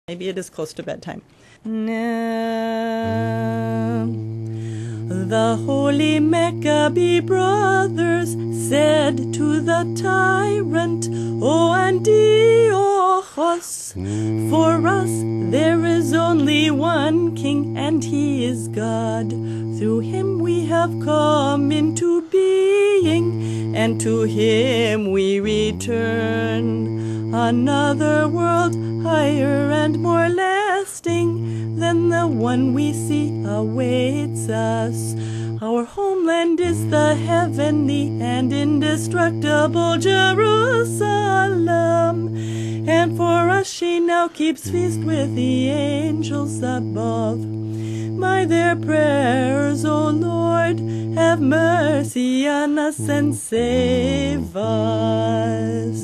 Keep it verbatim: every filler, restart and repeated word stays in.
Maybe it is close to bedtime. Now, the holy Maccabee brothers said to the tyrant, O Antiochus, for us there is only one king, and he is God. Through him we have come into being, and to him we return. Another world higher and more lasting than the one we see awaits us. Our homeland is the heavenly and indestructible Jerusalem, and for us she now keeps feast with the angels above. By their prayers, O Lord, have mercy on us and save us.